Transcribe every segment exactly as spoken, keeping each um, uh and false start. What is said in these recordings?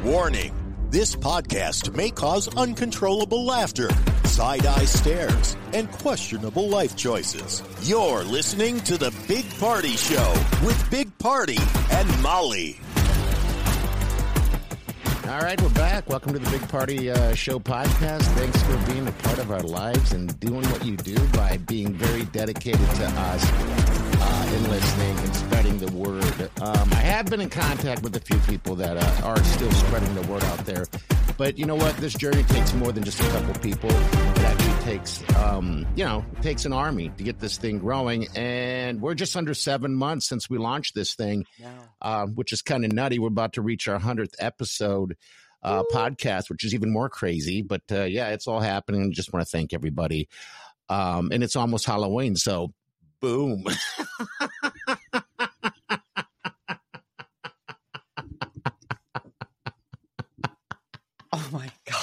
Warning, this podcast may cause uncontrollable laughter, side-eye stares, and questionable life choices. You're listening to The Big Party Show with Big Party and Molly. All right, we're back. Welcome to the Big Party uh, Show podcast. Thanks for being a part of our lives and doing what you do by being very dedicated to us uh, and listening and spreading the word. Um, I have been in contact with a few people that uh, are still spreading the word out there. But you know what? This journey takes more than just a couple people. It actually takes, um, you know, it takes an army to get this thing growing. And we're just under seven months since we launched this thing, yeah. uh, which is kind of nutty. We're about to reach our hundredth episode uh, podcast, which is even more crazy. But uh, yeah, it's all happening. Just want to thank everybody. Um, and it's almost Halloween, so boom. Oh my God.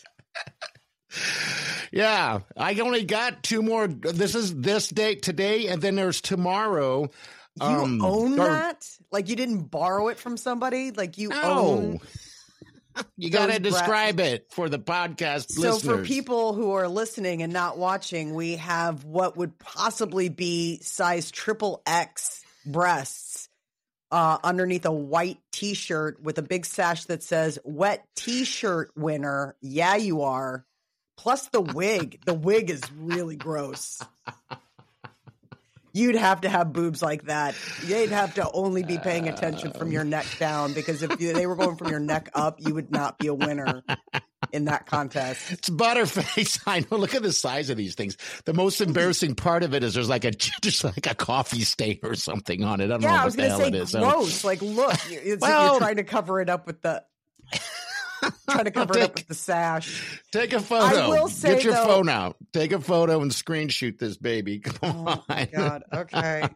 Yeah, I only got two more. This is this date today, and then there's tomorrow. You um, own or, that? Like you didn't borrow it from somebody? Like you no. own? You got to describe bra- it for the podcast so listeners. So for people who are listening and not watching, we have what would possibly be size triple X breasts uh, underneath a white T-shirt with a big sash that says "Wet T-shirt winner." Yeah, you are. Plus the wig. The wig is really gross. You'd have to have boobs like that. You'd have to only be paying attention from your neck down, because if you, they were going from your neck up, you would not be a winner in that contest. It's Butterface. I know. Look at the size of these things. The most embarrassing part of it is there's like a just like a coffee stain or something on it. I don't yeah, know I was what the going hell to it say is. gross. So. Like, look, it's well, like you're trying to cover it up with the trying to cover take, it up with the sash. Take a photo. I will say, Get your though, phone out. Take a photo and screen shoot this baby. Come oh on. My God. Okay.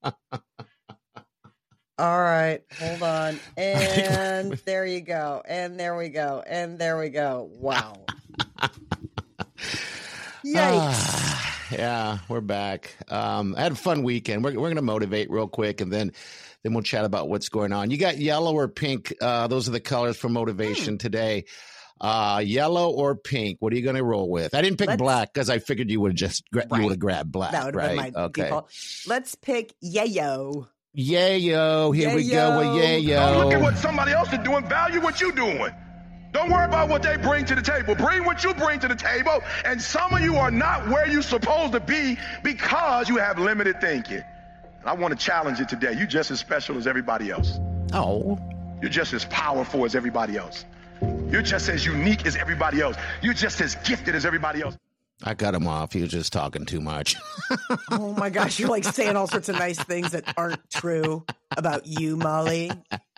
All right. Hold on. And there you go. And there we go. And there we go. Wow. Yikes. Yeah, we're back. Um, I had a fun weekend. We're, we're going to motivate real quick, and then then we'll chat about what's going on. You got yellow or pink? Uh, those are the colors for motivation hmm. today. Uh, yellow or pink? What are you going to roll with? I didn't pick Let's, black because I figured you would have just gra- right. you would have grabbed black. That would have right? been my okay. default. Let's pick yayo. Yayo. Here yayo. we go with yayo. Don't look at what somebody else is doing. Value what you're doing. Don't worry about what they bring to the table. Bring what you bring to the table. And some of you are not where you're supposed to be because you have limited thinking. And I want to challenge you today. You're just as special as everybody else. Oh. You're just as powerful as everybody else. You're just as unique as everybody else. You're just as gifted as everybody else. I cut him off. He was just talking too much. Oh, my gosh. You're like saying all sorts of nice things that aren't true about you, Molly.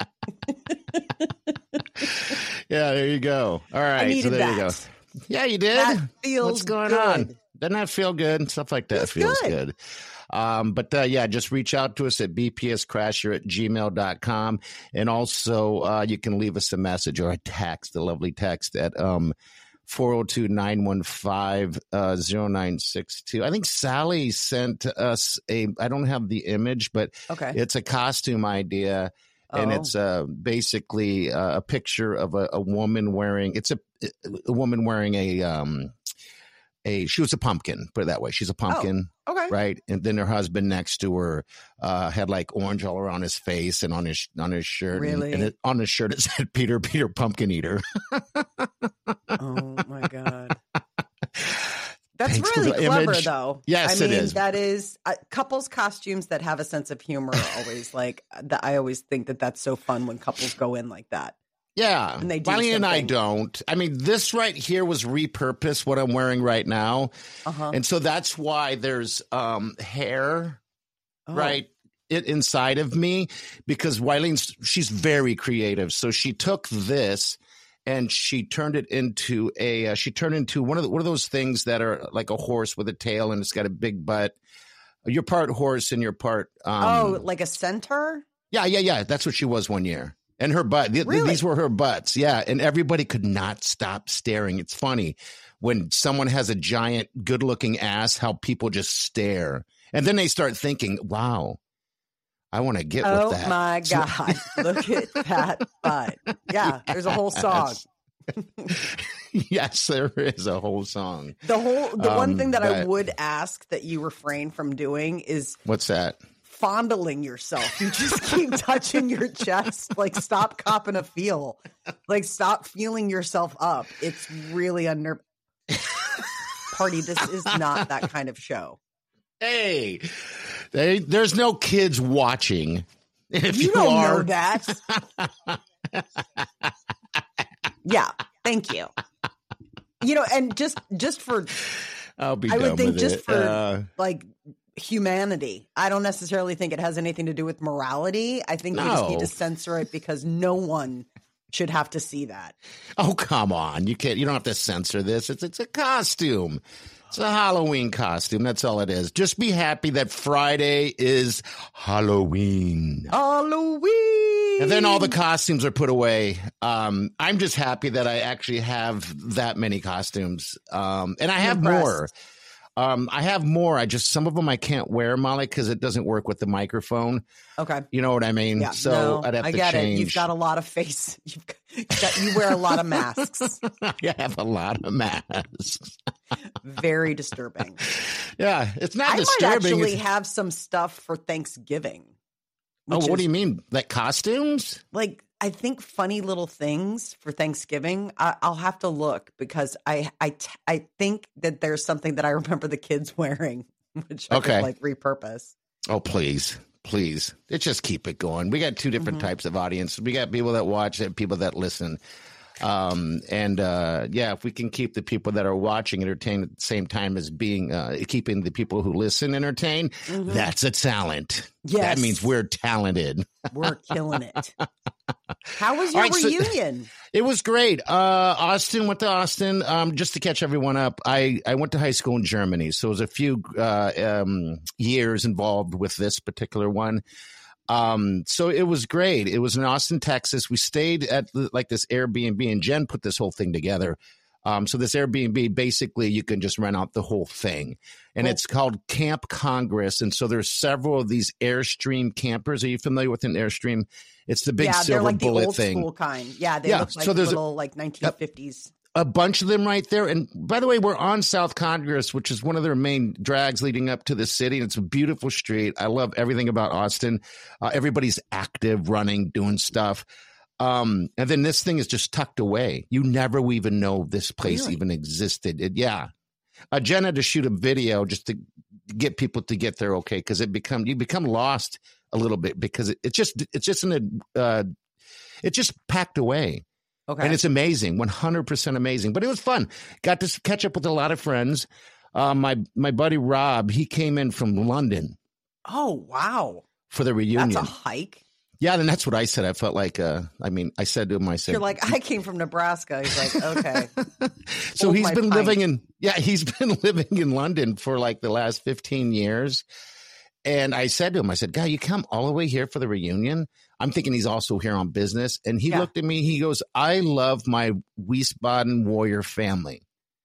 Yeah, there you go. All right, so there that. you go. Yeah, you did. That feels What's going good. on? Doesn't that feel good? Stuff like that feels good. good. Um, but uh, yeah, just reach out to us at b p s crasher at gmail dot com. And also uh, you can leave us a message or a text, a lovely text at um, four oh two, nine one five, oh nine six two. I think Sally sent us a, I don't have the image, but okay. It's a costume idea. And oh. it's uh, basically uh, a picture of a, a woman wearing, it's a, a woman wearing a, um, a, she was a pumpkin, put it that way. She's a pumpkin. Oh, okay. Right. And then her husband next to her uh, had like orange all around his face and on his, on his shirt. Really? And, and it, on his shirt, it said Peter, Peter, Pumpkin Eater. Oh my God. That's Thanks really clever, image. though. Yes, I mean, it is. That is uh, couples costumes that have a sense of humor are always like that. I always think that that's so fun when couples go in like that. Yeah, and they do Bonnie something. and I don't. I mean, this right here was repurposed, what I'm wearing right now. Uh-huh. And so that's why there's um, hair, oh. right, it inside of me, because Wylene's, she's very creative. So she took this and she turned it into a, uh, she turned into one of the, one of those things that are like a horse with a tail and it's got a big butt. You're part horse and you're part. Um, oh, like a centaur? Yeah, yeah, yeah. That's what she was one year. And her butt, th- really? these were her butts. Yeah. And everybody could not stop staring. It's funny when someone has a giant, good looking ass, how people just stare. And then they start thinking, wow, I want to get oh with that. Oh my God. Look at that butt. Yeah, there's a whole song. Yes, there is a whole song. The whole the um, one thing that but, I would ask that you refrain from doing is what's that? Fondling yourself. You just keep touching your chest. Like, stop copping a feel. Like, stop feeling yourself up. It's really unnerving. Party, this is not that kind of show. Hey, they, there's no kids watching. If you, you don't are... know that. Yeah, thank you. You know, and just just for, I'll be I would think with just it. for uh, like humanity. I don't necessarily think it has anything to do with morality. I think no. we just need to censor it because no one should have to see that. Oh, come on. You can't, you don't have to censor this. It's, it's a costume. It's a Halloween costume. That's all it is. Just be happy that Friday is Halloween. Halloween. And then all the costumes are put away. Um, I'm just happy that I actually have that many costumes. Um, and I have impressed. more. Um, I have more. I just, some of them I can't wear, Molly, because it doesn't work with the microphone. Okay. You know what I mean? Yeah, so no, I'd have I to get change. it. You've got a lot of face. You've got, you wear a lot of masks. I have a lot of masks. Very disturbing. Yeah, it's not I disturbing. might actually it's... have some stuff for Thanksgiving. Oh, what is, do you mean? Like costumes? Like, I think funny little things for Thanksgiving. I, I'll have to look because I, I, I think that there's something that I remember the kids wearing, which I okay. could like repurpose. Oh, please, please. Let's just keep it going. We got two different mm-hmm. types of audience. We got people that watch and people that listen. Um, and, uh, yeah, if we can keep the people that are watching entertained at the same time as being, uh, keeping the people who listen entertained, mm-hmm. that's a talent. Yes. That means we're talented. We're killing it. How was your right, reunion? So, it was great. Uh, Austin, went to Austin. Um, just to catch everyone up, I, I went to high school in Germany. So it was a few, uh, um, years involved with this particular one. Um, so it was great. It was in Austin, Texas. We stayed at like this Airbnb, and Jen put this whole thing together. Um, so this Airbnb, basically you can just rent out the whole thing, and cool. It's called Camp Congress. And so there's several of these Airstream campers. Are you familiar with an Airstream? It's the big yeah, silver they're like bullet the old thing. School kind. Yeah. They yeah, look like so there's little a, like nineteen fifties. A bunch of them right there. And by the way, we're on South Congress, which is one of their main drags leading up to the city. And it's a beautiful street. I love everything about Austin. Uh, everybody's active, running, doing stuff. Um, and then this thing is just tucked away. You never even know this place really? even existed. It, yeah. Uh, Jen had to shoot a video just to get people to get there. Okay. Cause it become, you become lost a little bit because it, it's just, it's just in a, uh, it's just packed away. Okay. And it's amazing, one hundred percent amazing. But it was fun. Got to catch up with a lot of friends. Uh, my my buddy Rob, he came in from London. Oh, wow. For the reunion. That's a hike. Yeah, and that's what I said. I felt like, uh, I mean, I said to him, I said. You're like, I came from Nebraska. He's like, okay. So he's been pint. living in, yeah, he's been living in London for like the last fifteen years. And I said to him, I said, "Guy, you come all the way here for the reunion?" I'm thinking he's also here on business. And he yeah. looked at me. He goes, "I love my Wiesbaden Warrior family."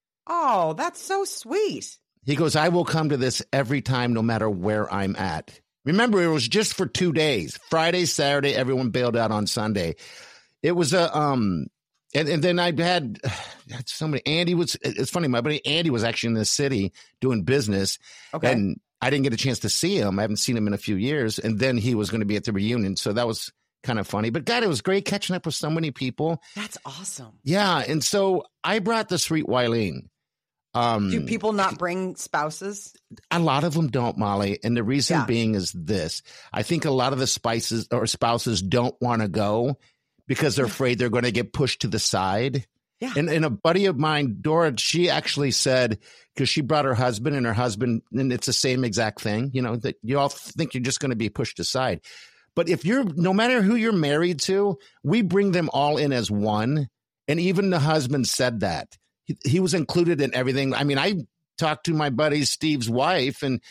Oh, that's so sweet. He goes, "I will come to this every time, no matter where I'm at." Remember, it was just for two days. Friday, Saturday, everyone bailed out on Sunday. It was a, um, and, and then I had, had somebody, Andy was, it's funny, my buddy Andy was actually in the city doing business. Okay. And I didn't get a chance to see him. I haven't seen him in a few years. And then he was going to be at the reunion. So that was kind of funny. But God, it was great catching up with so many people. That's awesome. Yeah. And so I brought the sweet Wileen. Um, Do people not bring spouses? A lot of them don't, Molly. And the reason yeah. being is this. I think a lot of the spices or spouses don't want to go because they're afraid they're going to get pushed to the side. Yeah. And, and a buddy of mine, Dora, she actually said, because she brought her husband and her husband, and it's the same exact thing, you know, that you all think you're just going to be pushed aside. But if you're, no matter who you're married to, we bring them all in as one. And even the husband said that. He, he was included in everything. I mean, I talked to my buddy Steve's wife and,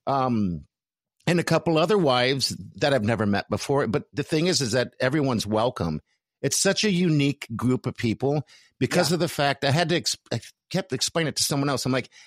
um, and a couple other wives that I've never met before. But the thing is, is that everyone's welcome. It's such a unique group of people because yeah. of the fact I had to, ex- I kept explaining it to someone else. I'm like,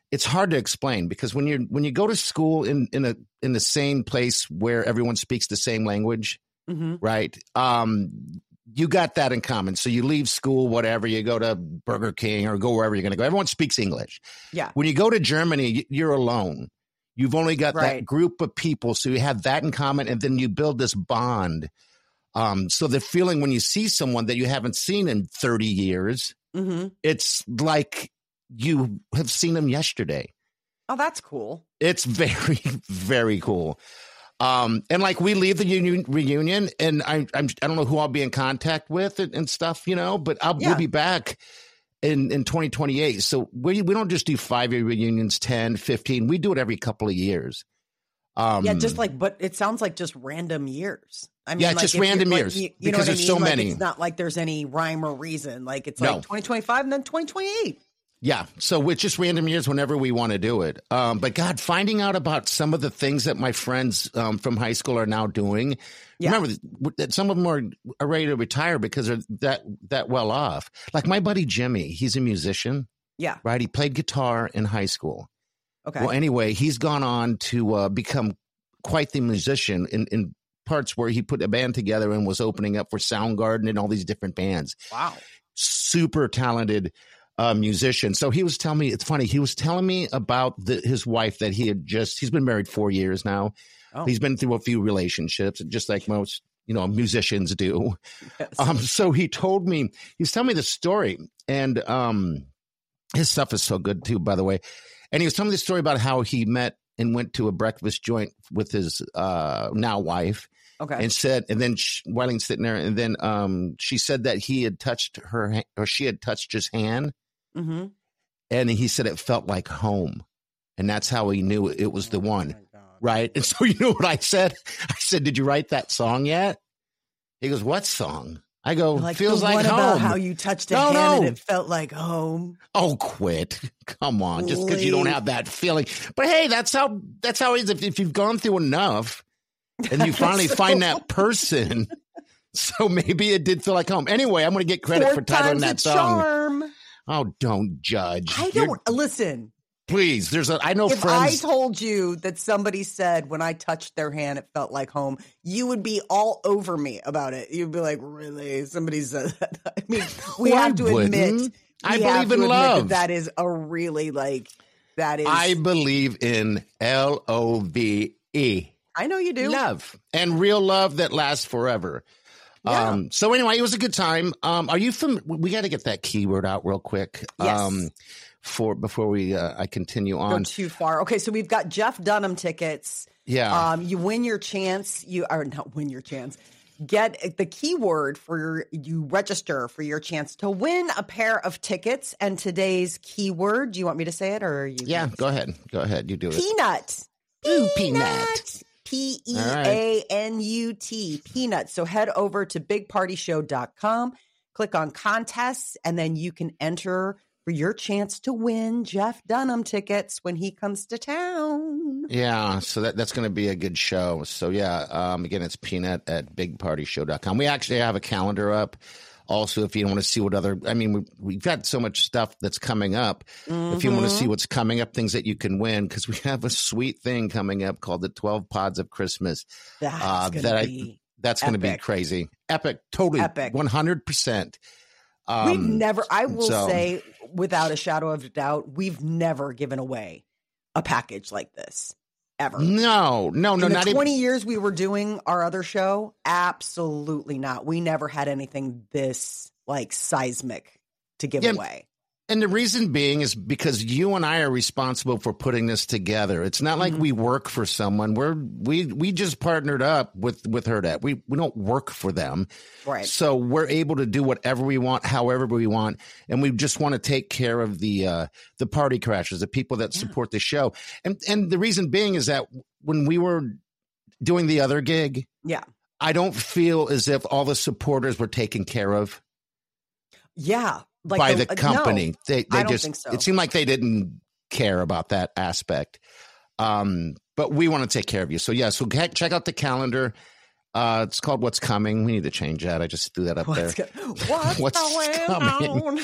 it's hard to explain because when you're when you go to school in in a in the same place where everyone speaks the same language, mm-hmm. right? Um, you got that in common. So you leave school, whatever, you go to Burger King or go wherever you're going to go. Everyone speaks English. Yeah. When you go to Germany, you're alone. You've only got right. that group of people, so you have that in common, and then you build this bond. Um, so the feeling when you see someone that you haven't seen in thirty years, mm-hmm. it's like you have seen them yesterday. Oh, that's cool. It's very, very cool. Um, and like we leave the union, reunion, and I, I'm, I don't know who I'll be in contact with and, and stuff, you know, but I'll, yeah. we'll be back in, in twenty twenty-eight. So we we don't just do five-year reunions, ten, fifteen. We do it every couple of years. Um, yeah, just like, but it sounds like just random years. I mean, yeah, like just random like, years you, you because know what there's I mean? so like, many. It's not like there's any rhyme or reason. Like it's no. like twenty twenty-five and then twenty twenty-eight. Yeah, so it's just random years whenever we want to do it. Um, but God, finding out about some of the things that my friends um, from high school are now doing. Yeah. Remember that some of them are, are ready to retire because they're that that well off. Like my buddy Jimmy, he's a musician. Yeah, right. He played guitar in high school. Okay. Well, anyway, he's gone on to uh, become quite the musician in, in parts where he put a band together and was opening up for Soundgarden and all these different bands. Wow, super talented. Uh, musician. So he was telling me, it's funny, he was telling me about the, his wife that he had just, he's been married four years now. Oh. He's been through a few relationships, just like most, you know, musicians do. Yes. Um, so he told me, he's telling me the story, and um, his stuff is so good too, by the way. And he was telling me the story about how he met and went to a breakfast joint with his uh, now wife. Okay. And said, and then she, Wiling's sitting there, and then um, she said that he had touched her, or she had touched his hand. Mm-hmm. And he said it felt like home. And that's how he knew it was the one. Oh, right. And so you know what I said? I said, did you write that song yet? He goes, what song? I go, like feels the like one home. About how you touched a no, hand no. and it felt like home. Oh, quit. Come on. Just because you don't have that feeling. But hey, that's how, that's how it is. If, if you've gone through enough and you finally so find that person. So maybe it did feel like home. Anyway, I'm going to get credit Fourth for titling that song. Charm. Oh, don't judge. I don't You're, listen. Please, there's a. I know if friends. I told you that somebody said when I touched their hand, it felt like home, you would be all over me about it. You'd be like, really? Somebody said that. I mean, we well, have to I admit. I believe in love. That, that is a really like. That is. I believe in L O V E. I know you do. Love and real love that lasts forever. Yeah. Um, so anyway, it was a good time. Um, are you from, we got to get that keyword out real quick. Yes. Um, for, before we, uh, I continue on. Go too far. Okay. So we've got Jeff Dunham tickets. Yeah. Um, you win your chance. You are not win your chance. Get the keyword for your, you register for your chance to win a pair of tickets. And today's keyword, do you want me to say it or are you? Yeah, go ahead. Go ahead. You do it. Peanut. Ooh, peanut. P E A N U T, peanuts. So head over to big party show dot com, click on contests, and then you can enter for your chance to win Jeff Dunham tickets when he comes to town. Yeah, so that, that's going to be a good show. So yeah, um, again, it's peanut at big party show dot com. We actually have a calendar up. Also, if you want to see what other, I mean, we, we've got so much stuff that's coming up. Mm-hmm. If you want to see what's coming up, things that you can win, because we have a sweet thing coming up called the twelve Pods of Christmas. That's uh, going that to be That's going to be crazy. Epic. Totally. Epic. one hundred percent. Um, we've never, I will so, say, without a shadow of a doubt, we've never given away a package like this. Ever. No, no, no, In not the twenty even. years we were doing our other show, absolutely not. We never had anything this like seismic to give Yeah, away. And the reason being is because you and I are responsible for putting this together. It's not like mm-hmm. we work for someone. We're we we just partnered up with with Hurrdat. We we don't work for them, right? So we're able to do whatever we want, however we want, and we just want to take care of the uh, the party crashers, the people that yeah. support the show. And and the reason being is that when we were doing the other gig, yeah, I don't feel as if all the supporters were taken care of. Yeah. Like by the, the company. No, they they I don't just think so. It seemed like they didn't care about that aspect. Um, but we want to take care of you. So yeah, so check out the calendar. Uh, it's called What's Coming. We need to change that. I just threw that up What's there. Go- What's, What's coming?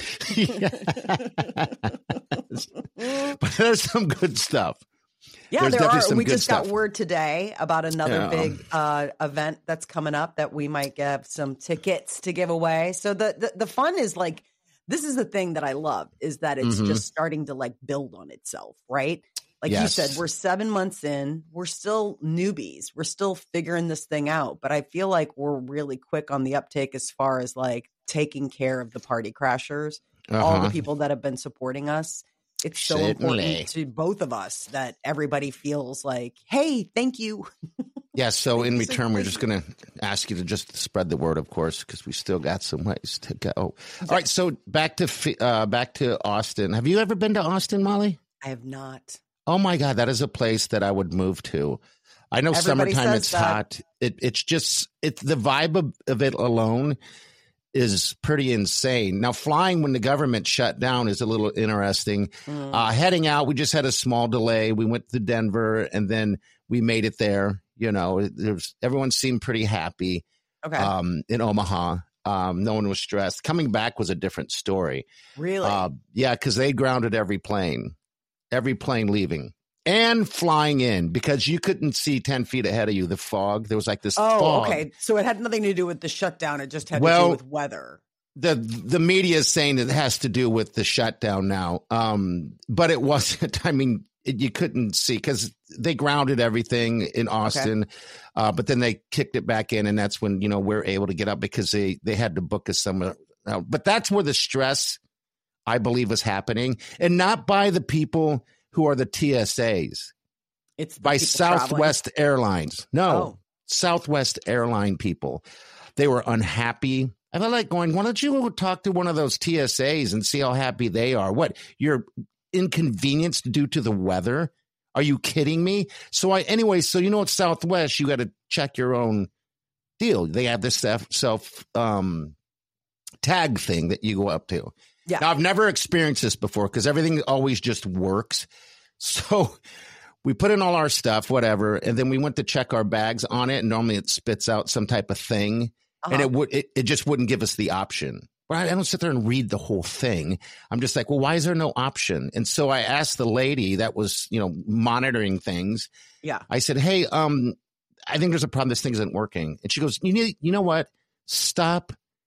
But there's some good stuff. Yeah, There's there definitely are. some We good just stuff. got word today about another Yeah. big uh, event that's coming up that we might get some tickets to give away. So the, the the fun is like, this is the thing that I love is that it's Mhm. just starting to like build on itself, right? Like you Yes. said, we're seven months in. We're still newbies. We're still figuring this thing out. But I feel like we're really quick on the uptake as far as like taking care of the party crashers, all the Uh-huh. people that have been supporting us. It's so Certainly. important to both of us that everybody feels like, hey, thank you. Yeah, so in Thank you so return, we're much. just going to ask you to just spread the word, of course, because we still got some ways to go. All right, so back to Fi- uh, back to Austin. Have you ever been to Austin, Molly? I have not. Oh my God, that is a place that I would move to. I know Everybody summertime says it's that. hot. It it's just it's the vibe of, of it alone is pretty insane. Now, flying when the government shut down is a little interesting. Mm. Uh, heading out, we just had a small delay. We went to Denver and then we made it there. You know, there's everyone seemed pretty happy Okay. um, in Omaha. Um, no one was stressed. Coming back was a different story. really? Uh, yeah, because they grounded every plane, every plane leaving and flying in because you couldn't see ten feet ahead of you. The fog, there was like this oh, fog. okay. So it had nothing to do with the shutdown. It just had to Well, do with weather. The the media is saying it has to do with the shutdown now, um, but it wasn't. I mean, it, you couldn't see because they grounded everything in Austin, uh, but then they kicked it back in, and that's when you know we're able to get up because they they had to book us somewhere. Uh, but that's where the stress, I believe, was happening, and not by the people who are the T S As, It's the by people Southwest Airlines. No, Oh. Southwest Airline people. They were unhappy. I felt like going, why don't you go talk to one of those T S As and see how happy they are? What, you're inconvenienced due to the weather? Are you kidding me? So I, anyway, so you know at Southwest, you got to check your own deal. They have this self, self um, tag thing that you go up to. Yeah. Now, I've never experienced this before because everything always just works. So we put in all our stuff, whatever, and then we went to check our bags on it. And normally it spits out some type of thing, Uh-huh. and it would it, it just wouldn't give us the option. But I, I don't sit there and read the whole thing. I'm just like, well, why is there no option? And so I asked the lady that was, you know, monitoring things. Yeah. I said, hey, um, I think there's a problem. This thing isn't working. And she goes, you need, you know what? Stop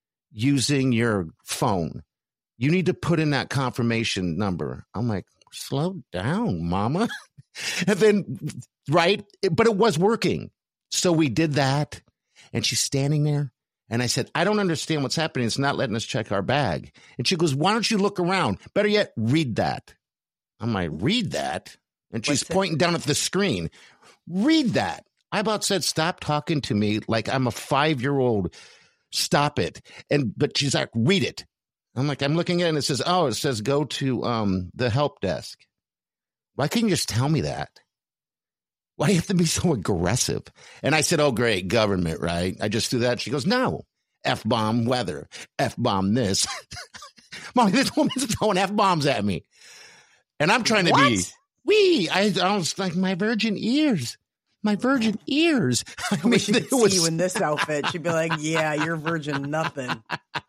using your phone. You need to put in that confirmation number. I'm like, slow down, mama. And then, right. But it was working. So we did that. And she's standing there. And I said, I don't understand what's happening. It's not letting us check our bag. And she goes, why don't you look around? Better yet, read that. I'm like, read that? And she's What's it? pointing down at the screen. Read that. I about said, stop talking to me like I'm a five-year-old. Stop it. And but she's like, read it. I'm like, I'm looking at it and it says, oh, it says go to um, the help desk. Why couldn't you just tell me that? Why do you have to be so aggressive? And I said, oh, great, government, right? I just do that. She goes, no, F-bomb weather, F-bomb this. Molly, this woman's throwing F-bombs at me. And I'm trying to What? be, wee. I, I was like, my virgin ears, my virgin ears. I I wish she could it was- see you in this outfit. She'd be like, yeah, you're virgin nothing.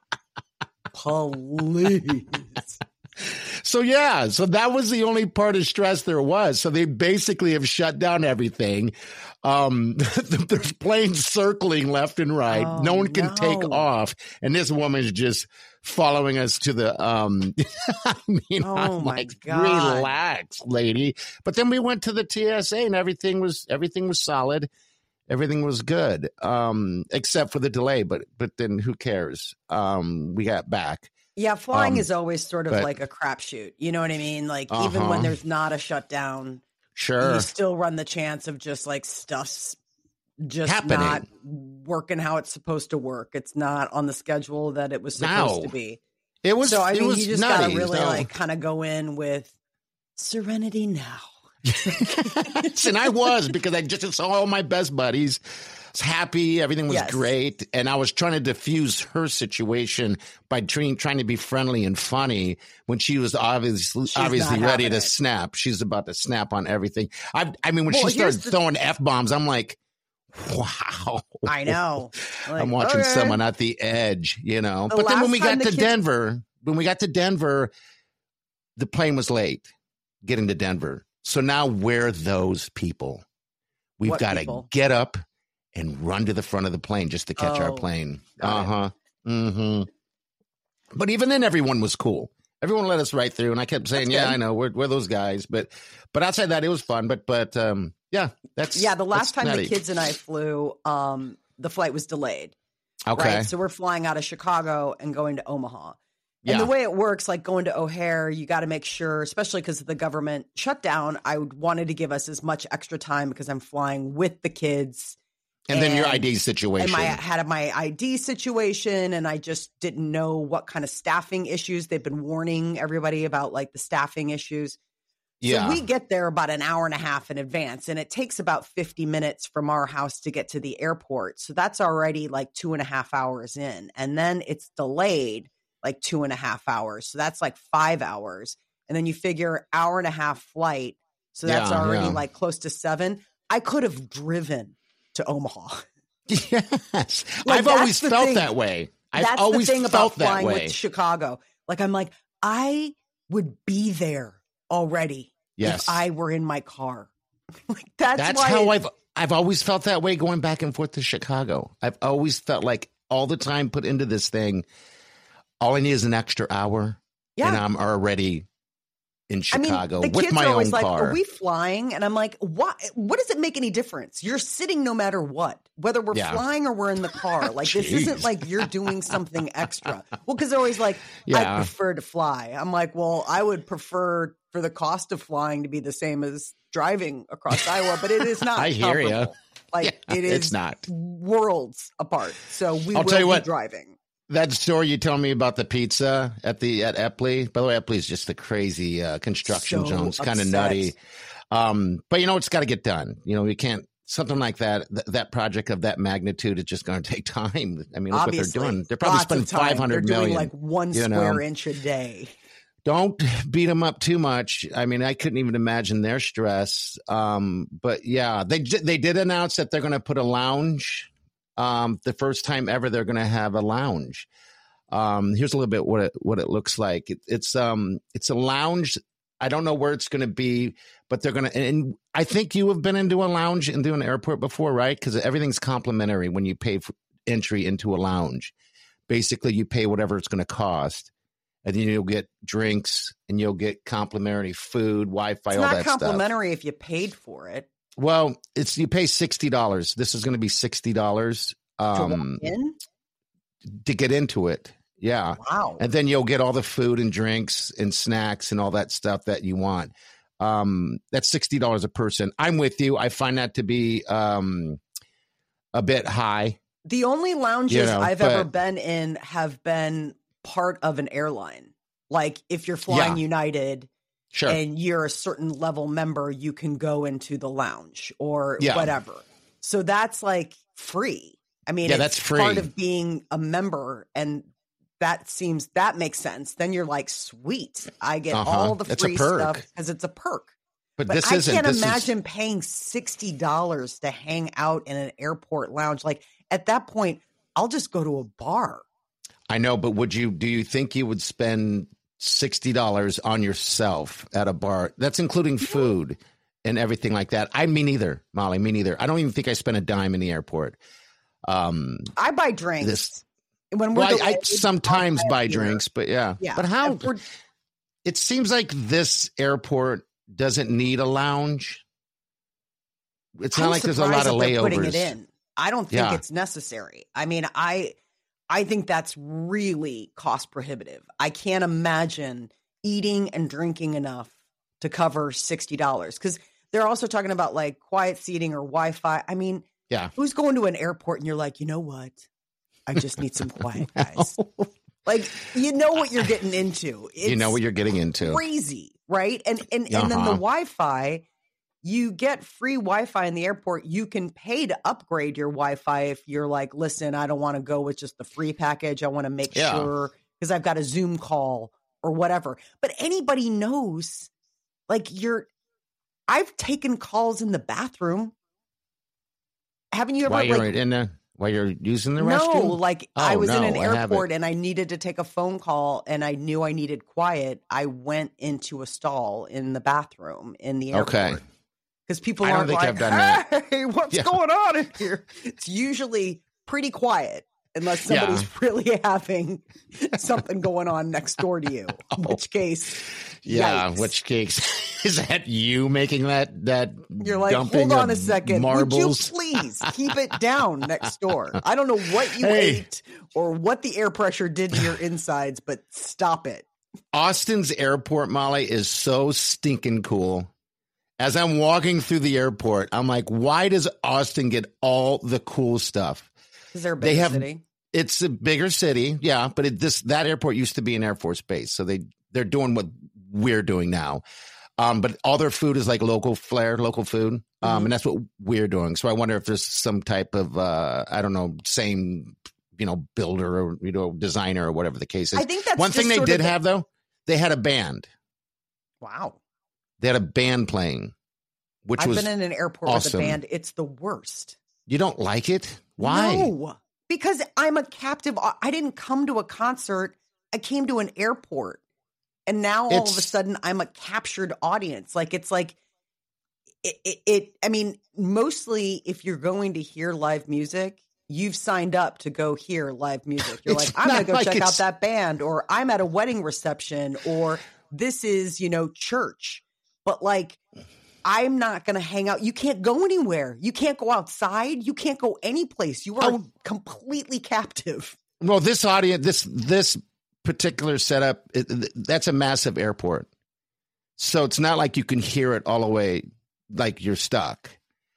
Please. So, yeah, so that was the only part of stress there was. So they basically have shut down everything. Um, there's planes circling left and right. Oh, no one can take no. off. And this woman's just following us to the, um, I mean, Oh, I'm my like, God. relax, lady. But then we went to the T S A and everything was, everything was solid. Everything was good, um, except for the delay. But, but then who cares? Um, we got back. Yeah, flying Um, is always sort of but- like a crapshoot. You know what I mean? Like even Uh-huh. when there's not a shutdown, Sure. you still run the chance of just like stuff's just Happening. not working how it's supposed to work. It's not on the schedule that it was supposed No. to be. It was, So I it mean, was you just nutty, gotta really so- like kind of go in with serenity now. And I was because I just saw all my best buddies. I was happy. Everything was Yes. great. And I was trying to diffuse her situation by trying, trying to be friendly and funny when she was obviously, She's obviously not ready having to it. snap. She's about to snap on everything. I, I mean, when Well, she here's started the- throwing F-bombs, I'm like, Wow. I know. Like, I'm watching okay. someone at the edge, you know. The but then when last we time got the to kids- Denver, when we got to Denver, the plane was late getting to Denver. So now we're those people. We've What got to people? get up and run to the front of the plane just to catch our Oh, plane. got it. Uh-huh. Mm-hmm. But even then, everyone was cool. Everyone let us right through. And I kept saying, That's yeah, good. I know. We're, we're those guys. But but outside that, it was fun. But, but um, yeah, that's Yeah, the last that's time nutty. the kids and I flew, um, the flight was delayed. Okay. Right? So we're flying out of Chicago and going to Omaha. And Yeah. the way it works, like going to O'Hare, you got to make sure, especially because of the government shutdown, I wanted to give us as much extra time because I'm flying with the kids. And then your and- I D situation. And my had my I D situation, and I just didn't know what kind of staffing issues. They've been warning everybody about like the staffing issues. yeah. So we get there about an hour and a half in advance, and it takes about fifty minutes from our house to get to the airport. So that's already like two and a half hours in. And then it's delayed like two and a half hours. So that's like five hours. And then you figure hour and a half flight. So that's Yeah, already yeah. like close to seven. I could have driven to Omaha. Yes. Like, I've always that's the felt thing. that way. I've That's always the thing about felt that flying way. with Chicago. Like, I'm like, I would be there already Yes. if I were in my car. Like, that's That's why how it- I've I've always felt that way going back and forth to Chicago. I've always felt like all the time put into this thing, all I need is an extra hour, Yeah. and I'm already in Chicago I mean, the with kids my are always own like, car. "Are we flying?" And I'm like, "What? What does it make any difference? You're sitting no matter what, whether we're Yeah. flying or we're in the car. Like this Jeez. isn't like you're doing something extra." Well, because they're always like, "I Yeah. prefer to fly." I'm like, "Well, I would prefer for the cost of flying to be the same as driving across Iowa, but it is not." I hear ya. comparable. Like Yeah, it is it's not. worlds apart. So we I'll will tell you be what. driving. That story you told me about the pizza at the at Epley. By the way, Epley is just a crazy uh, construction So zone. It's kind of upset. nutty. Um, but you know, it's got to get done. You know, we can't something like that. Th- that project of that magnitude is just going to take time. I mean, look Obviously, what they're doing. They're probably Lots spending of time. five hundred They're million. doing like one you know. square inch a day. Don't beat them up too much. I mean, I couldn't even imagine their stress. Um, but yeah, they j- they did announce that they're going to put a lounge. Um, the first time ever, they're going to have a lounge. Um, here's a little bit what it what it looks like. It, it's um it's a lounge. I don't know where it's going to be, but they're going to. And I think you have been into a lounge into an airport before, right? Because everything's complimentary when you pay for entry into a lounge. Basically, you pay whatever it's going to cost. And then you'll get drinks and you'll get complimentary food, Wi-Fi, It's all not that stuff. complimentary if you paid for it. Well, it's you pay sixty dollars. This is going to be sixty dollars To walk um, in? to get into it. Yeah. Wow. And then you'll get all the food and drinks and snacks and all that stuff that you want. Um, that's sixty dollars a person. I'm with you. I find that to be um, a bit high. The only lounges You know, I've ever but- been in have been part of an airline. Like if you're flying Yeah. United Sure. and you're a certain level member, you can go into the lounge or Yeah. whatever. So that's like free. I mean, Yeah, it's that's free. part of being a member, and that seems that makes sense. Then you're like, sweet, I get Uh-huh. all the That's a free perk. stuff because it's a perk. but, But this I isn't. can't this is- imagine paying sixty dollars to hang out in an airport lounge. Like at that point, I'll just go to a bar. I know, but would you? Do you think you would spend sixty dollars on yourself at a bar? That's including food and everything like that. I mean, neither, Molly. Me neither. I don't even think I spent a dime in the airport. Um, I buy drinks. this. when we're Well, I, I delayed, sometimes I'll buy beer. drinks, but yeah. Yeah. But how? If we're- It seems like this airport doesn't need a lounge. It's not I'm like there's a lot surprised of that they're putting layovers. it in. I don't think Yeah. it's necessary. I mean, I I think that's really cost prohibitive. I can't imagine eating and drinking enough to cover sixty dollars because they're also talking about like quiet seating or Wi-Fi. I mean, Yeah. who's going to an airport and you're like, you know what? I just need some quiet, guys. Like, you know what you're getting into. It's You know what you're getting into. crazy, right? And and and then the Uh-huh. Wi-Fi, you get free Wi-Fi in the airport. You can pay to upgrade your Wi-Fi if you're like, listen, I don't want to go with just the free package. I want to make Yeah. sure because I've got a Zoom call or whatever. But anybody knows, like you're, I've taken calls in the bathroom. Haven't you ever While you're like, in the while you're using the no, restroom? like Oh, I was no, in an I haven't. airport and I needed to take a phone call and I knew I needed quiet. I went into a stall in the bathroom in the airport. Okay. Because people I don't aren't think like, I've done that. hey, what's Yeah. going on in here? It's usually pretty quiet unless somebody's Yeah. really having something going on next door to you. In which case, Yeah, yikes. which case is that you making that that You're like, dumping hold on of a second. marbles? Would you please keep it down next door? I don't know what you Hey. ate or what the air pressure did to your insides, but stop it. Austin's airport, Molly, is so stinking cool. As I'm walking through the airport, I'm like, why does Austin get all the cool stuff? Is there a They big have- city? It's a bigger city, yeah, but it, this that airport used to be an Air Force base, so they they're doing what we're doing now. Um, but all their food is like local flair, local food, um, Mhm. and that's what we're doing. So I wonder if there's some type of uh, I don't know, same you know builder or you know designer or whatever the case is. I think that's One just thing they sort did of the- have though, they had a band. Wow. They had a band playing, which I've was been in an airport awesome. with a band. It's the worst. You don't like it? Why? No, because I'm a captive. I didn't come to a concert. I came to an airport. And now all of a It's- sudden I'm a captured audience. Like, it's like, it, it, it, I mean, mostly if you're going to hear live music, you've signed up to go hear live music. You're It's like, I'm going not to go like check out it's- that band, or I'm at a wedding reception, or this is, you know, church. But like, I'm not going to hang out. You can't go anywhere. You can't go outside. You can't go any place. You are Oh. completely captive. Well, this audience, this this particular setup, it, that's a massive airport, so it's not like you can hear it all the way, like you're stuck.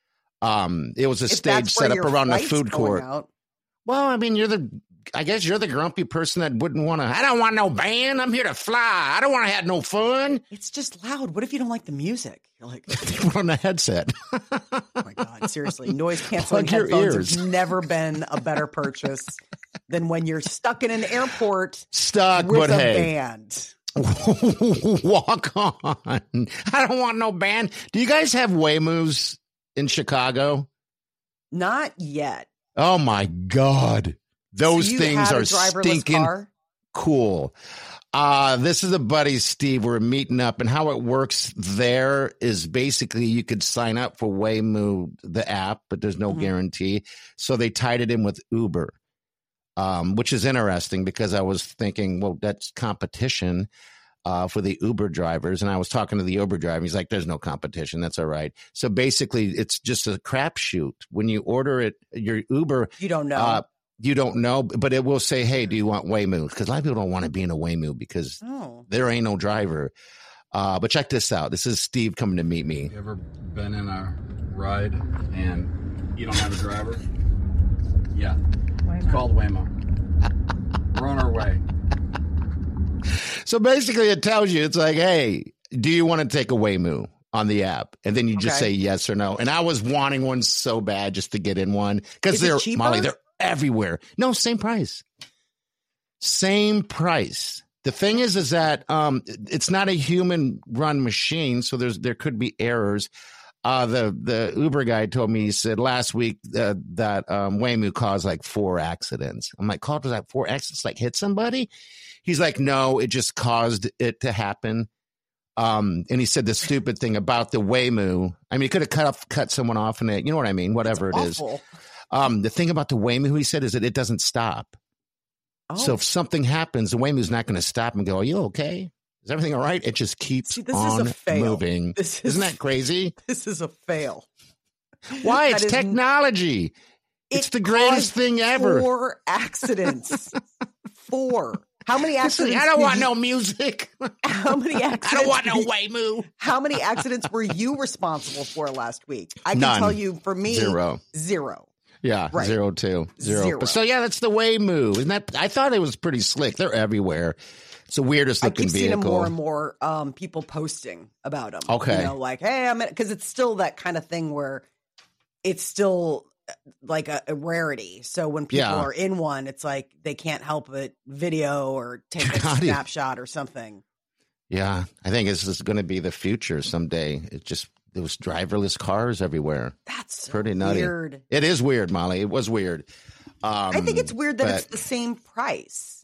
Um, it was a If stage that's where set up your around the flight's food going court. out. Well, I mean, you're the, I guess you're the grumpy person that wouldn't want to. I don't want no band. I'm here to fly. I don't want to have no fun. It's just loud. What if you don't like the music? You're like, Put on a headset. oh my God, seriously. Noise canceling Plug your headphones ears. have never been a better purchase than when you're stuck in an airport Stuck, with but a hey, band. walk on. I don't want no band. Do you guys have Waymoos in Chicago? Not yet. Oh my God. Those So you things had a are driverless stinking car? cool. Uh, this is a buddy, Steve. We're meeting up, and how it works there is basically you could sign up for Waymo, the app, but there's no Mhm. guarantee. So they tied it in with Uber, um, which is interesting because I was thinking, well, that's competition uh, for the Uber drivers. And I was talking to the Uber driver. He's like, there's no competition. That's all right. So basically, it's just a crapshoot. When you order it, your Uber, You don't know. uh, you don't know, but it will say, hey, do you want Waymo? Because a lot of people don't want to be in a Waymo because oh. there ain't no driver. Uh, but check this out. This is Steve coming to meet me. You ever been in a ride and you don't have a driver? Yeah. It's called Waymo. We're on our way. So basically, it tells you, it's like, hey, do you want to take a Waymo on the app? And then you just Okay. say yes or no. And I was wanting one so bad just to get in one because Is it they're, cheaper? Molly, they're everywhere. No, same price. Same price. The thing is, is that um, it's not a human run machine. So there's there could be errors. Uh, the the Uber guy told me, he said last week uh, that um, Waymo caused like four accidents. I'm like, caused like four accidents, like hit somebody? He's like, no, it just caused it to happen. Um, and he said the stupid thing about the Waymo. I mean, he could have cut off, cut someone off in it. You know what I mean? Whatever it is. Awful. Um, the thing about the Waymo, he said, is that it doesn't stop. Oh. So if something happens, the Waymo's not going to stop and go, are you okay? Is everything all right? It just keeps See, this is on a fail. moving. This is- Isn't that crazy? This is a fail. Why? That It's is- technology. It's It the greatest caused thing ever. Four accidents. Four. How many accidents? I don't did want you- no music. How many accidents? I don't want no did- Waymo. How many accidents were you responsible for last week? I can None. tell you, for me, Zero. Zero. Yeah, Right. zero two zero. Zero. But so yeah, that's the Waymo. Isn't that? I thought it was pretty slick. They're everywhere. It's the weirdest I looking keep seeing vehicle. more and more um, people posting about them. Okay. You know, like, hey, I'm because it's still that kind of thing where it's still uh, like a, a rarity. So when people Yeah. are in one, it's like they can't help but video or take a Got it. snapshot or something. Yeah, I think this is going to be the future someday. It's just there was driverless cars everywhere. That's so pretty nutty. Weird. It is weird, Molly. It was weird. Um, I think it's weird that but, it's the same price.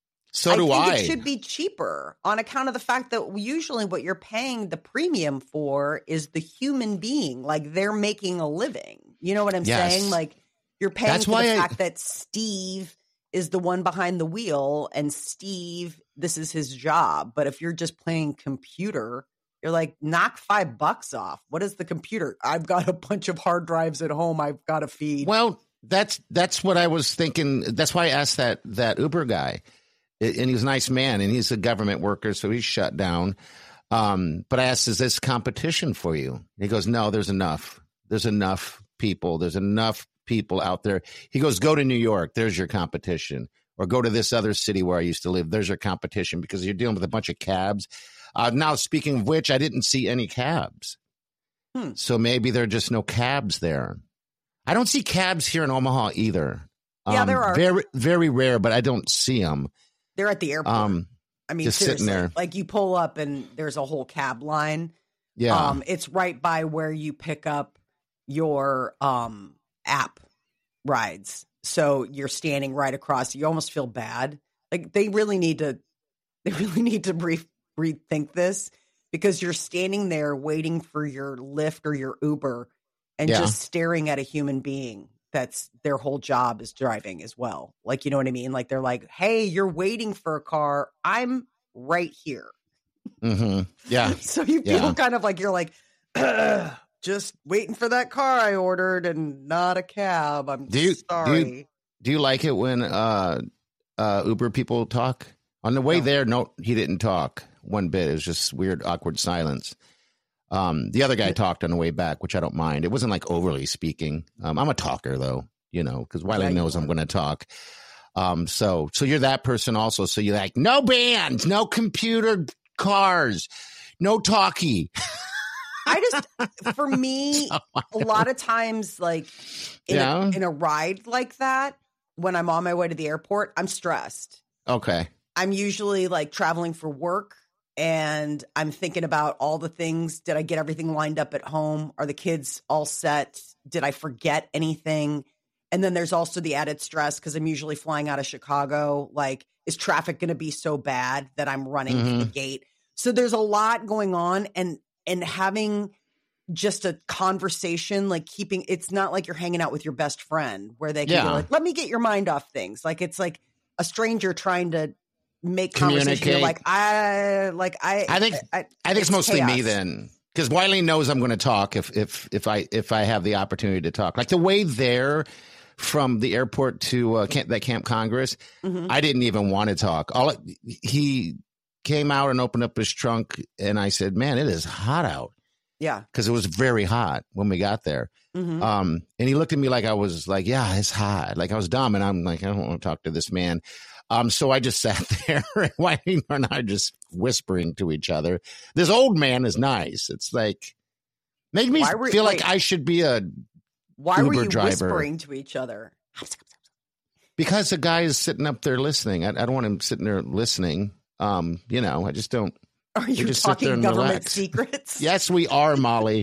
So do I. I think it should be cheaper on account of the fact that usually what you're paying the premium for is the human being. Like they're making a living. You know what I'm yes. saying? Like you're paying That's for why the I, fact that Steve is the one behind the wheel and Steve, this is his job. But if you're just playing computer, you're like, knock five bucks off. What is the computer? I've got a bunch of hard drives at home I've got to feed. Well, that's that's what I was thinking. That's why I asked that that Uber guy. And he's a nice man, and he's a government worker, so he's shut down. Um, but I asked, is this competition for you? And he goes, no, there's enough. There's enough people. There's enough people out there. He goes, go to New York. There's your competition. Or go to this other city where I used to live. There's your competition because you're dealing with a bunch of cabs. Uh, now, speaking of which, I didn't see any cabs. Hmm. So maybe there are just no cabs there. I don't see cabs here in Omaha either. Yeah, um, there are. Very, very rare, but I don't see them. They're at the airport. Um, I mean, just seriously, sitting there. like you pull up and there's a whole cab line. Yeah. Um, it's right by where you pick up your um, app rides. So you're standing right across. You almost feel bad. Like they really need to, they really need to re- rethink this because you're standing there waiting for your Lyft or your Uber and Yeah. just staring at a human being. That's their whole job is driving as well. Like, you know what I mean? Like they're like, hey, you're waiting for a car. I'm right here. Mm-hmm. Yeah. So you feel Yeah. kind of like you're like, "Ugh, just waiting for that car I ordered and not a cab. I'm Do you, sorry. Do you, do you like it when uh, uh, Uber people talk? On the way No. there, no, he didn't talk one bit. It was just weird, awkward silence. Um, the other guy talked on the way back, which I don't mind. It wasn't like overly speaking. Um, I'm a talker though, you know, because Wiley Yeah, you knows are. I'm going to talk. Um, so, so you're that person also. So you're like, no bands, no computer cars, no talkie. I just, for me, a lot of times, like in, Yeah. a, in a ride like that, when I'm on my way to the airport, I'm stressed. Okay. I'm usually like traveling for work and I'm thinking about all the things. Did I get everything lined up at home? Are the kids all set? Did I forget anything? And then there's also the added stress because I'm usually flying out of Chicago. Like, is traffic going to be so bad that I'm running to the Mhm. gate? So there's a lot going on, and and having just a conversation, like keeping, it's not like you're hanging out with your best friend where they can Yeah. be like, let me get your mind off things. Like, it's like a stranger trying to make conversation. You're Communicate. like, I, like, I, I think I, I think it's mostly me chaos. then, because Wiley knows I'm going to talk if if if I if I have the opportunity to talk. Like the way there from the airport to uh, camp, that Camp Congress, Mhm. I didn't even want to talk. All it, he came out and opened up his trunk, and I said, "Man, it is hot out," Yeah. because it was very hot when we got there. Mhm. Um, and he looked at me like I was like, "Yeah, it's hot." Like I was dumb, and I'm like, "I don't want to talk to this man." Um, so I just sat there, and Wiley and I just whispering to each other. This old man is nice. It's like made me Why were- feel wait. like I should be a Why were Uber you driver. whispering to each other? because the guy is sitting up there listening. I, I don't want him sitting there listening. Um, you know, I just don't. Are you just sit there talking and government relax. secrets? Yes, we are, Molly.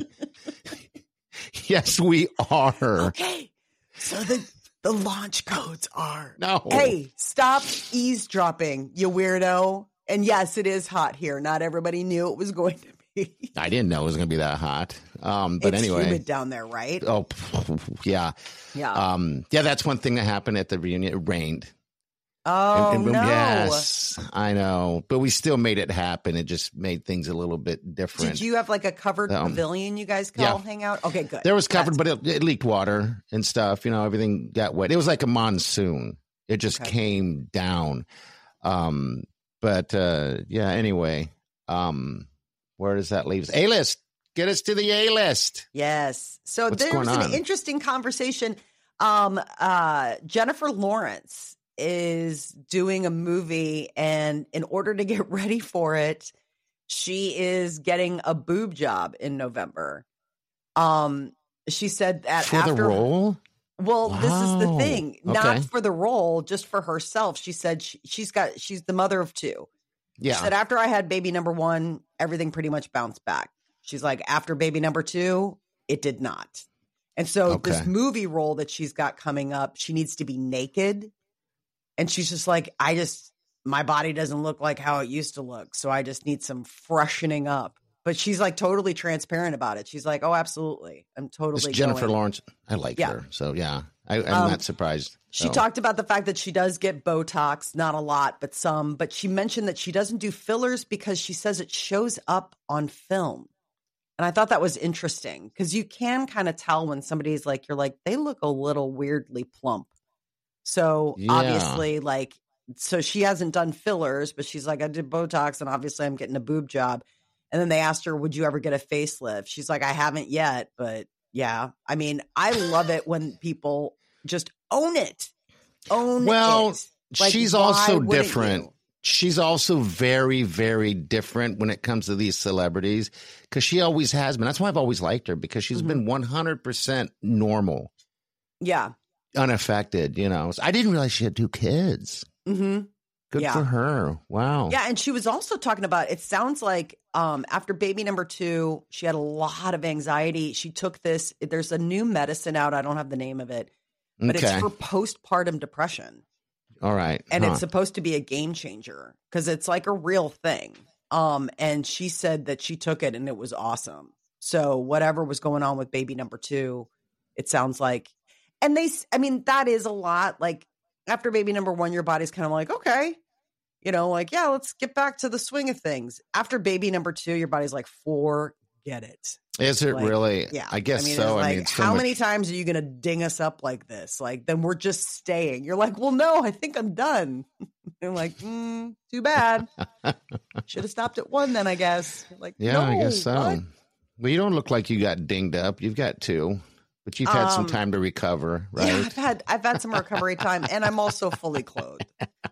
Yes, we are. Okay. So the the launch codes are. No. Hey, stop eavesdropping, you weirdo. And yes, it is hot here. Not everybody knew it was going to be. I didn't know it was going to be that hot. Um, but it's anyway. humid down there, right? Oh, yeah. Yeah. Um, yeah, that's one thing that happened at the reunion. It rained. oh And- and- no! Yes, I know. But we still made it happen. It just made things a little bit different. Did you have like a covered Um, pavilion you guys could yeah. all hang out? Okay, good. There was covered, That's- but it, it leaked water and stuff. You know, everything got wet. It was like a monsoon. It just Okay. came down. Um, but uh, yeah, anyway, um, where does that leave us? A-list. Get us to the A-list. Yes. So What's there's going an on? interesting conversation. Um, uh, Jennifer Lawrence is doing a movie, and in order to get ready for it, she is getting a boob job in November. Um, she said that For after the role? Well, this is the Wow. thing. Okay. Not for the role, just for herself. She said she, she's got she's the mother of two. Yeah. She said after I had baby number one, everything pretty much bounced back. She's like, after baby number two, it did not. And so Okay. this movie role that she's got coming up, she needs to be naked. And she's just like, I just, my body doesn't look like how it used to look. So I just need some freshening up. But she's like totally transparent about it. She's like, oh, absolutely. I'm totally It's Jennifer going. Lawrence. I like Yeah. her. So, yeah, I, I'm Um, not surprised. She So. talked about the fact that she does get Botox, not a lot, but some. But she mentioned that she doesn't do fillers because she says it shows up on film. And I thought that was interesting because you can kind of tell when somebody's like, you're like, they look a little weirdly plump. So Yeah. obviously, like, so she hasn't done fillers, but she's like, I did Botox and obviously I'm getting a boob job. And then they asked her, would you ever get a facelift? She's like, I haven't yet, but yeah. I mean, I love it when people just own it. Own Well, it. Like, she's why also wouldn't different. you? She's also very, very different when it comes to these celebrities because she always has been. That's why I've always liked her because she's Mhm. been one hundred percent normal, Yeah. unaffected, you know. I didn't realize she had two kids. hmm Good Yeah. for her. Wow. Yeah, and she was also talking about, it sounds like um, after baby number two, she had a lot of anxiety. She took this, there's a new medicine out. I don't have the name of it, but Okay. it's for postpartum depression. All right. And Huh. it's supposed to be a game changer because it's like a real thing. Um, and she said that she took it and it was awesome. So whatever was going on with baby number two, it sounds like, and they, I mean, that is a lot. Like after baby number one, your body's kind of like, okay, you know, like, yeah, let's get back to the swing of things. After baby number two, your body's like, forget it. Is it Like, really? Yeah. I guess mean, so. it's I like, mean, it's so how much- many times are you going to ding us up like this? Like, then we're just staying. You're like, well, no, I think I'm done. I'm like, mm, too bad. Should have stopped at one then, I guess. Like, Yeah, no, I guess so. what? Well, you don't look like you got dinged up. You've got two, but you've had some Um, time to recover, right? Yeah, I've had I've had some recovery time, and I'm also fully clothed.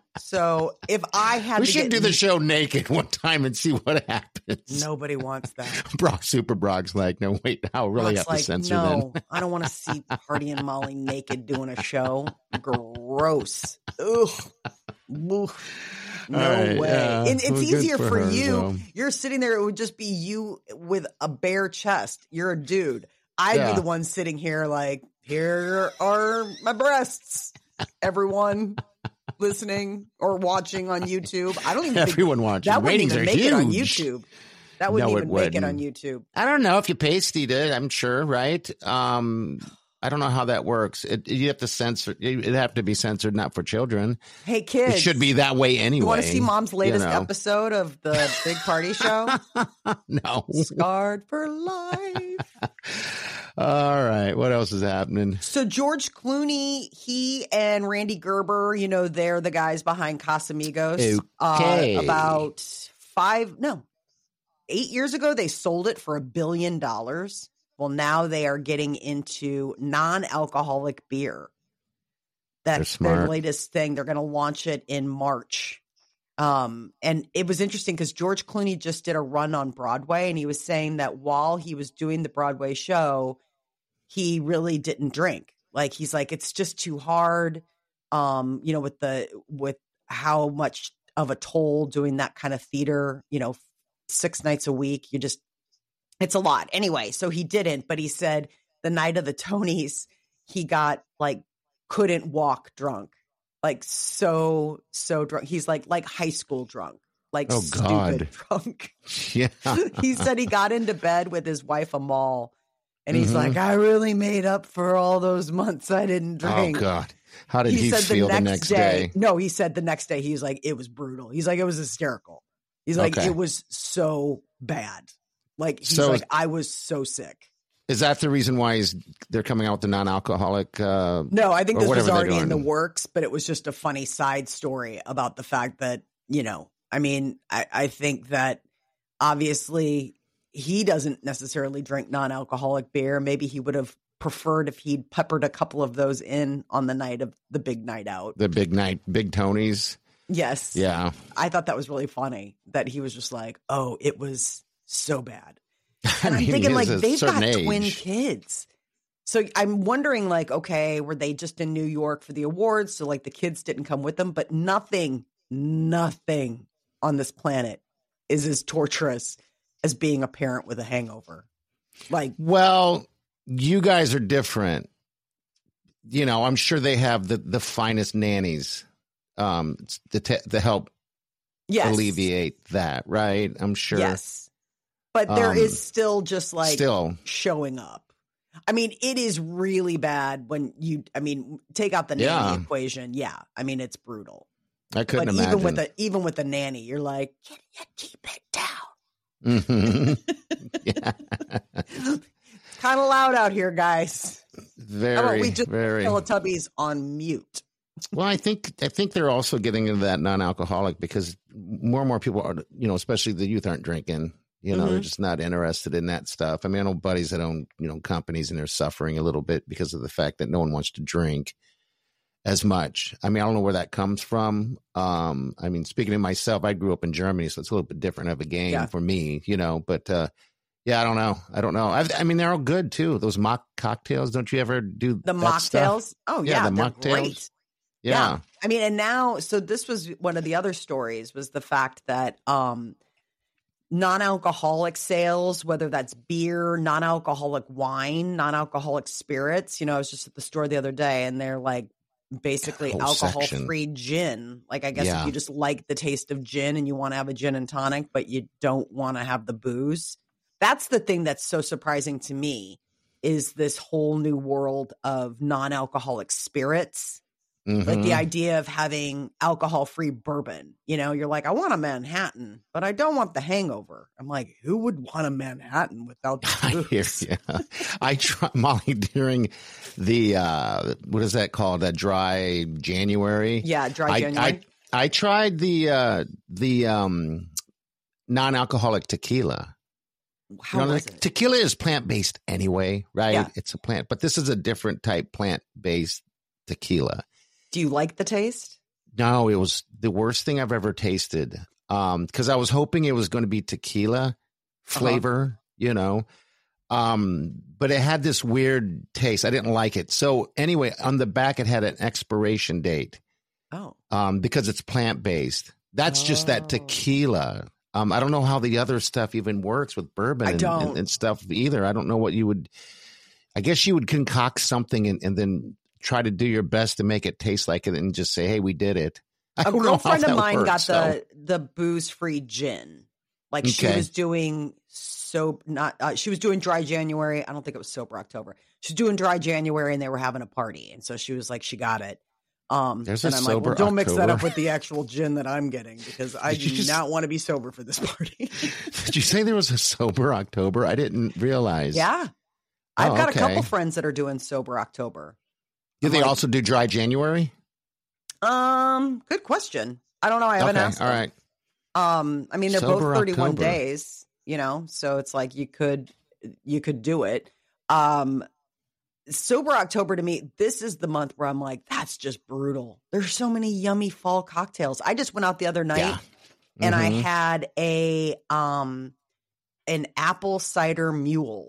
So if I had We to should get do the show naked one time and see what happens. nobody wants that. Brock, Super Brock's like, no, wait, I'll really Brock's have to like, censor no, then. I don't want to see Party and Molly naked doing a show. Gross. Ugh. Oof. No All right, way. yeah. And it's Well, good easier for for, her, you. though. You're sitting there. It would just be you with a bare chest. You're a dude. I'd Yeah. be the one sitting here like, here are my breasts. Everyone listening or watching on YouTube. I don't even Everyone think watching. that wouldn't Ratings even are make it on huge. YouTube. That wouldn't No, it even make it on wouldn't. YouTube. I don't know if you pasted it. I'm sure, right? Um, I don't know how that works. It, you have to censor. It'd have to be censored, not for children. Hey, kids. It should be that way anyway. You want to see Mom's latest you know. episode of the Big Party Show? No. Scarred for life. All right. What else is happening? So George Clooney, he and Randy Gerber, you know, they're the guys behind Casamigos. Okay. Uh, about five, no, eight years ago, they sold it for a billion dollars. Well, now they are getting into non-alcoholic beer. That's They're their smart. latest thing. They're going to launch it in March. Um, and it was interesting because George Clooney just did a run on Broadway, and he was saying that while he was doing the Broadway show, he really didn't drink. Like, he's like, it's just too hard. Um, you know, with the, with how much of a toll doing that kind of theater, you know, six nights a week, you just, it's a lot. Anyway, so he didn't, but he said the night of the Tonys, he got like, couldn't walk drunk. Like so, so drunk. He's like, like high school drunk, like Oh, stupid God. drunk. Yeah. He said he got into bed with his wife Amal, and he's Mhm. like, I really made up for all those months I didn't Oh, drink. God. How did He, he, said feel the next, the next day, day? No, he said the next day, he was like, it was brutal. He's like, it was hysterical. He's like, Okay. it was so bad. Like, he's So- like, I was so sick. Is that the reason why he's they're coming out with the non-alcoholic? Uh, No, I think Or this was whatever they're already in the doing. works, but it was just a funny side story about the fact that, you know, I mean, I, I think that obviously he doesn't necessarily drink non-alcoholic beer. Maybe he would have preferred if he'd peppered a couple of those in on the night of the big night out. the big night, big Tony's. Yes. Yeah. I thought that was really funny that he was just like, oh, it was so bad. I And I'm mean, thinking, he like, is a they've got certain twin age. kids. So I'm wondering, like, okay, were they just in New York for the awards? So, like, the kids didn't come with them, but nothing, nothing on this planet is as torturous as being a parent with a hangover. Like, well, you guys are different. You know, I'm sure they have the, the finest nannies um, to, te- to help yes. alleviate that, right? I'm sure. Yes. But there um, is still just like still. showing up. I mean, it is really bad when you, I mean, take out the nanny yeah. equation. Yeah. I mean, it's brutal. I couldn't but imagine. Even with, a, even with the nanny, you're like, can you keep it down? Mm-hmm. yeah. Kind of loud out here, guys. Very, How about we just very. Teletubbies on mute. Well, I think I think they're also getting into that non-alcoholic because more and more people are, you know, especially the youth aren't drinking. You know, mm-hmm. they're just not interested in that stuff. I mean, I know buddies that own, you know, companies and they're suffering a little bit because of the fact that no one wants to drink as much. I mean, I don't know where that comes from. Um, I mean, speaking of myself, I grew up in Germany, so it's a little bit different of a game yeah. for me, you know, but uh, yeah, I don't know. I don't know. I've, I mean, they're all good too. Those mock cocktails. Don't you ever do the mocktails? Oh yeah, yeah the they're mocktails. Great. Yeah. yeah. I mean, and now, so this was one of the other stories was the fact that, um, non-alcoholic sales, whether that's beer, non-alcoholic wine, non-alcoholic spirits. You know, I was just at the store the other day and they're like basically alcohol-free gin. Like, I guess yeah. if you just like the taste of gin and you want to have a gin and tonic, but you don't want to have the booze. That's the thing that's so surprising to me is this whole new world of non-alcoholic spirits. Mm-hmm. Like the idea of having alcohol-free bourbon, you know, you're like, I want a Manhattan, but I don't want the hangover. I'm like, who would want a Manhattan without the booze? I hear, yeah. I tried, Molly, during the, uh, what is that called? That dry January? Yeah, dry I, January. I, I tried the, uh, the um, non-alcoholic tequila. How you know, was like, it? Tequila is plant-based anyway, right? Yeah. It's a plant, but this is a different type plant-based tequila. Do you like the taste? No, it was the worst thing I've ever tasted. Um, because I was hoping it was going to be tequila flavor, uh-huh. you know. Um, but it had this weird taste. I didn't like it. So anyway, on the back it had an expiration date. Oh. Um, because it's plant-based. That's oh. just that tequila. Um, I don't know how the other stuff even works with bourbon and, and, and stuff either. I don't know what you would I guess you would concoct something and, and then try to do your best to make it taste like it and just say, hey, we did it. I a don't know girlfriend how of mine works, got so. the the booze-free gin. Like okay. she was doing so not uh, she was doing dry January. I don't think it was sober October. She was doing dry January and they were having a party. And so she was like, she got it. Um, There's and a I'm sober like, well, don't October. mix that up with the actual gin that I'm getting because I do just... not want to be sober for this party. Did you say there was a sober October? I didn't realize. Yeah. I've oh, got okay. a couple friends that are doing sober October. Do I'm they like, also do dry January? Um, good question. I don't know. I haven't okay. asked. All them. right. Um, I mean, they're Sober both thirty-one October. days, you know, so it's like you could, you could do it. Um, sober October to me, this is the month where I'm like, that's just brutal. There's so many yummy fall cocktails. I just went out the other night Yeah. and I Mhm. had a, um, an apple cider mule.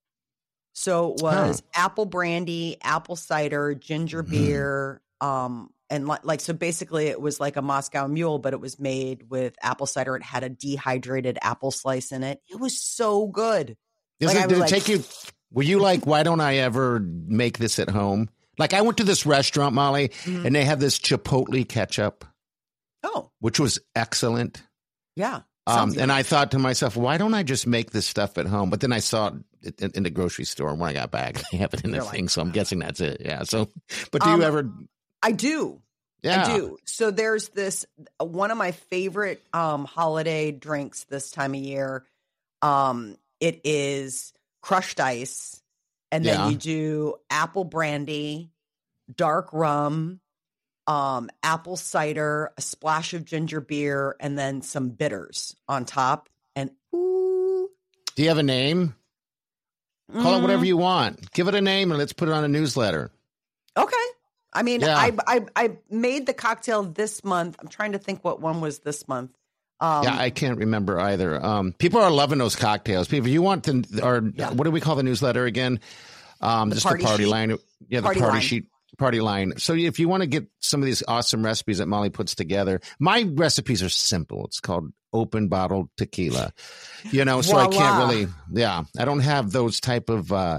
So it was Oh. apple brandy, apple cider, ginger Mhm. beer, um, and like, like, so basically it was like a Moscow mule, but it was made with apple cider. It had a dehydrated apple slice in it. It was so good. Is Like, it, I did was it like- take you? Were you like, why don't I ever make this at home? Like I went to this restaurant, Molly, Mhm. and they had this chipotle ketchup, Oh, which was excellent. yeah. Um, Sounds and I thought to myself, why don't I just make this stuff at home? But then I saw it in, in the grocery store when I got back. They have it in the You're thing, like, so I'm guessing that's it. Yeah. So, but do Um, you ever? I do. Yeah. I do. So there's this, one of my favorite um, holiday drinks this time of year. Um, it is crushed ice. And then Yeah. you do apple brandy, dark rum, um, apple cider, a splash of ginger beer, and then some bitters on top. And ooh. Do you have a name? Call it whatever mm, you want. Give it a name and let's put it on a newsletter. Okay. I mean, Yeah. I, I I made the cocktail this month. I'm trying to think what one was this month. Um, Yeah, I can't remember either. Um, people are loving those cocktails. People, if you want to, or Yeah. what do we call the newsletter again? Um, The just party the party sheet? line. Yeah, the Party party line. sheet. party line. So if you want to get some of these awesome recipes that Molly puts together, my recipes are simple. It's called open bottle tequila, you know, so Voila. I can't really, yeah, I don't have those type of uh,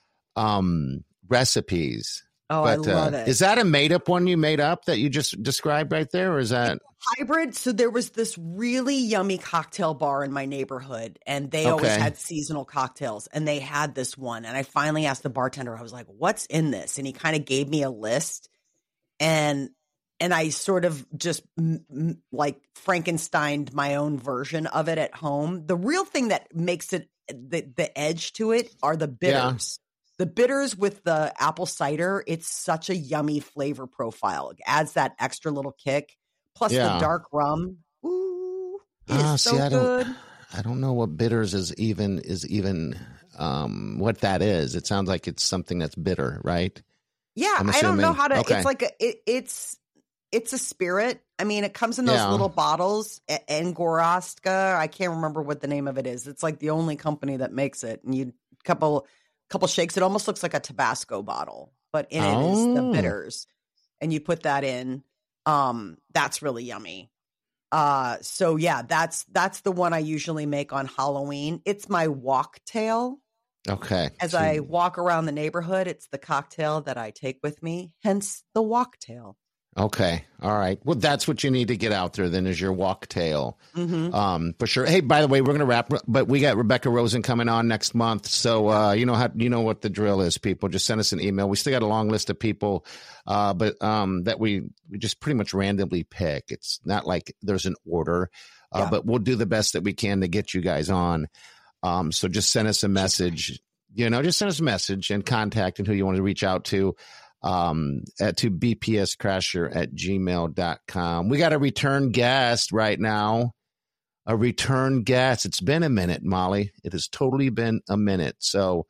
um, recipes. Oh, but, I love uh, it. Is that a made up one you made up that you just described right there? Or is that hybrid? So there was this really yummy cocktail bar in my neighborhood, and they okay. always had seasonal cocktails, and they had this one. And I finally asked the bartender, I was like, what's in this? And he kind of gave me a list, and and I sort of just m- m- like Frankensteined my own version of it at home. The real thing that makes it the, the edge to it are the bitters. Yeah. The bitters with the apple cider, it's such a yummy flavor profile. It adds that extra little kick. Plus yeah. the dark rum. Ooh, it ah, is so see, I good. Don't, I don't know what bitters is even is even um, what that is. It sounds like it's something that's bitter, right? Yeah, I don't know how to. Okay. It's like a, it, it's it's a spirit. I mean, it comes in those yeah. little bottles. Angostura. I can't remember what the name of it is. It's like the only company that makes it, and you couple. couple shakes. It almost looks like a Tabasco bottle, but in oh. it is the bitters, and you put that in. Um, that's really yummy. Uh, so yeah, that's that's the one I usually make on Halloween. It's my walktail. Okay. As so, I walk around the neighborhood, it's the cocktail that I take with me. Hence the walktail. Okay. All right. Well, that's what you need to get out there then is your walktail. Mm-hmm. Um, for sure. Hey, by the way, we're going to wrap, but we got Rebecca Rosen coming on next month. So, uh, you know how, you know what the drill is, people. Just send us an email. We still got a long list of people, uh, but, um, that we, we just pretty much randomly pick. It's not like there's an order, uh, yeah. but we'll do the best that we can to get you guys on. Um, so just send us a message, you know, just send us a message and contact and who you want to reach out to. Um, at, to b p s crasher at gmail dot com. We got a return guest right now. A return guest. It's been a minute, Molly. It has totally been a minute. So,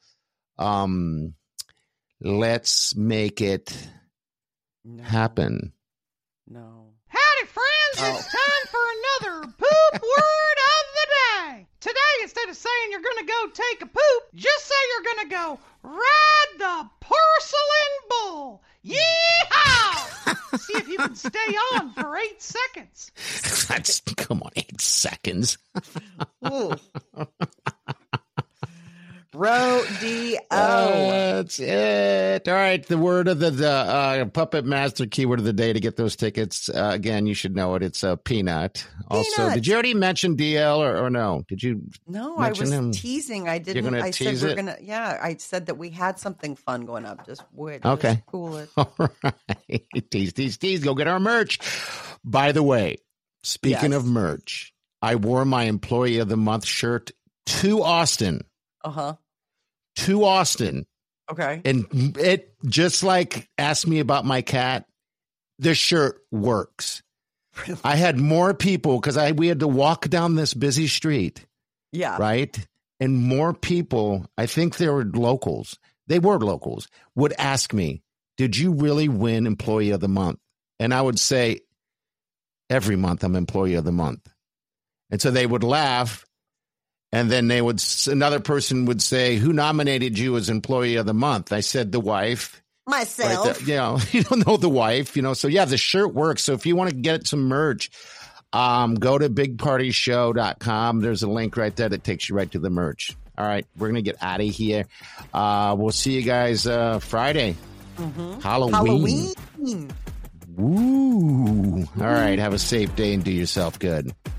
um, let's make it no. happen. No. Howdy, friends. Oh. It's time for another poop word of the day. Today, instead of saying you're going to go take a poop, just say you're going to go ride the porcelain bull. Yeehaw! See if you can stay on for eight seconds. That's, come on, eight seconds. Rodeo. That's it. All right. The word of the, the uh, Puppet Master keyword of the day to get those tickets. Uh, again, you should know it. It's a uh, peanut. peanut. Also, did you already mention D L or, or no? Did you? No, I was him? teasing. I didn't. You're gonna I tease said it? we're gonna. Yeah, I said that we had something fun going up. Just wait. Okay. Just cool it. All right. Tease, tease, tease. Go get our merch. By the way, speaking yes. of merch, I wore my Employee of the Month shirt to Austin. Uh huh. To Austin. Okay. And it just like asked me about my cat. This shirt works. Really? I had more people because I we had to walk down this busy street. Yeah. Right. And more people, I think they were locals. They were locals, would ask me, did you really win Employee of the Month? And I would say, every month I'm Employee of the Month. And so they would laugh. And then they would, another person would say, who nominated you as Employee of the Month? I said, the wife. Myself. Right, you know, you don't know the wife, you know. So, yeah, the shirt works. So if you want to get some merch, um, go to big party show dot com. There's a link right there that takes you right to the merch. All right, we're going to get out of here. Uh, we'll see you guys uh, Friday. Mm-hmm. Halloween. Halloween. Woo. All right, have a safe day and do yourself good.